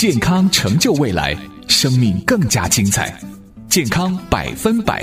健康成就未来，生命更加精彩。健康100%。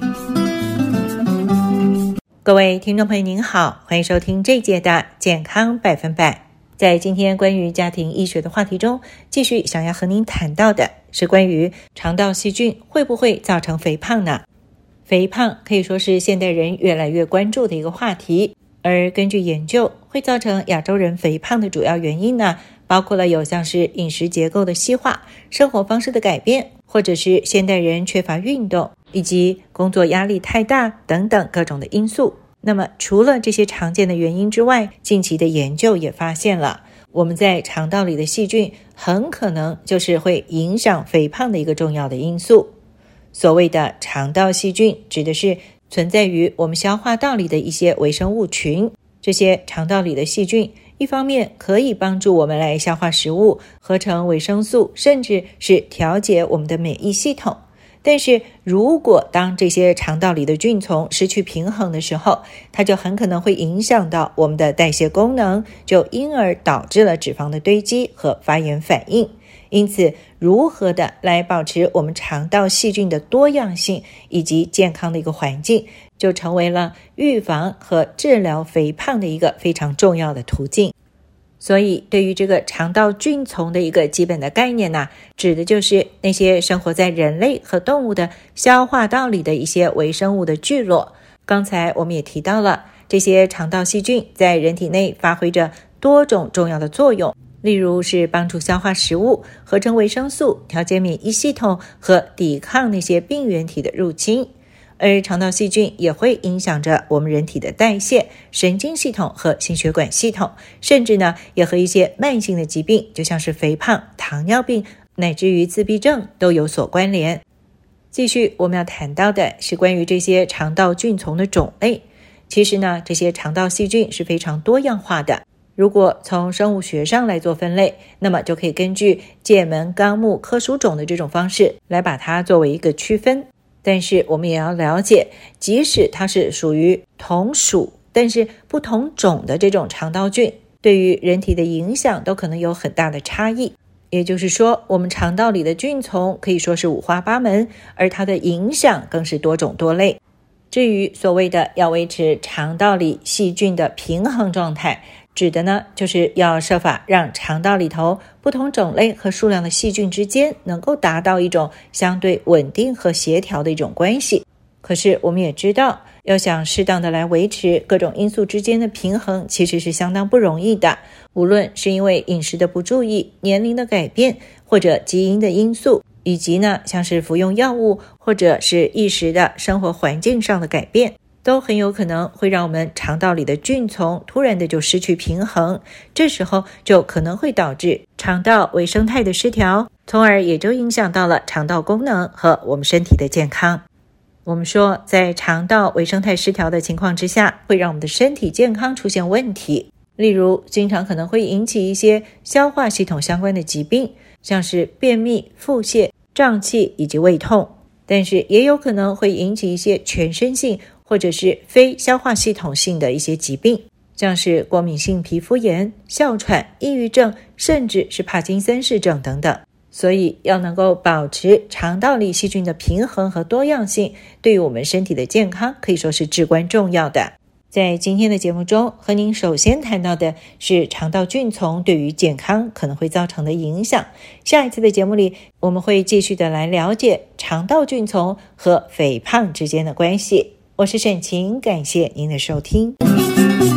各位听众朋友您好，欢迎收听这一节的健康100%。在今天关于家庭医学的话题中，继续想要和您谈到的是关于肠道细菌会不会造成肥胖呢？肥胖可以说是现代人越来越关注的一个话题，而根据研究，会造成亚洲人肥胖的主要原因呢，包括了有像是饮食结构的西化、生活方式的改变，或者是现代人缺乏运动，以及工作压力太大等等各种的因素。那么除了这些常见的原因之外，近期的研究也发现了，我们在肠道里的细菌很可能就是会影响肥胖的一个重要的因素。所谓的肠道细菌指的是存在于我们消化道里的一些微生物群，这些肠道里的细菌一方面可以帮助我们来消化食物、合成维生素，甚至是调节我们的免疫系统。但是如果当这些肠道里的菌丛失去平衡的时候，它就很可能会影响到我们的代谢功能，就因而导致了脂肪的堆积和发炎反应。因此，如何的来保持我们肠道细菌的多样性以及健康的一个环境，就成为了预防和治疗肥胖的一个非常重要的途径。所以对于这个肠道菌丛的一个基本的概念呢，指的就是那些生活在人类和动物的消化道里的一些微生物的聚落。刚才我们也提到了，这些肠道细菌在人体内发挥着多种重要的作用，例如是帮助消化食物、合成维生素、调节免疫系统和抵抗那些病原体的入侵。而肠道细菌也会影响着我们人体的代谢、神经系统和心血管系统，甚至呢也和一些慢性的疾病，就像是肥胖、糖尿病乃至于自闭症都有所关联。继续我们要谈到的是关于这些肠道菌丛的种类。其实呢，这些肠道细菌是非常多样化的。如果从生物学上来做分类，那么就可以根据界门纲目科属种的这种方式来把它作为一个区分。但是我们也要了解，即使它是属于同属但是不同种的这种肠道菌，对于人体的影响都可能有很大的差异。也就是说，我们肠道里的菌丛可以说是五花八门，而它的影响更是多种多类。至于所谓的要维持肠道里细菌的平衡状态，指的呢就是要设法让肠道里头不同种类和数量的细菌之间能够达到一种相对稳定和协调的一种关系。可是我们也知道，要想适当的来维持各种因素之间的平衡，其实是相当不容易的。无论是因为饮食的不注意、年龄的改变，或者基因的因素，以及呢像是服用药物或者是一时的生活环境上的改变，都很有可能会让我们肠道里的菌丛突然的就失去平衡，这时候就可能会导致肠道微生态的失调，从而也就影响到了肠道功能和我们身体的健康。我们说，在肠道微生态失调的情况之下，会让我们的身体健康出现问题，例如经常可能会引起一些消化系统相关的疾病，像是便秘、腹泻、胀气以及胃痛，但是也有可能会引起一些全身性或者是非消化系统性的一些疾病，像是过敏性皮肤炎、哮喘、抑郁症，甚至是帕金森氏症等等。所以要能够保持肠道里细菌的平衡和多样性，对于我们身体的健康可以说是至关重要的。在今天的节目中，和您首先谈到的是肠道菌丛对于健康可能会造成的影响。下一次的节目里，我们会继续的来了解肠道菌丛和肥胖之间的关系。我是沈晴，感谢您的收听。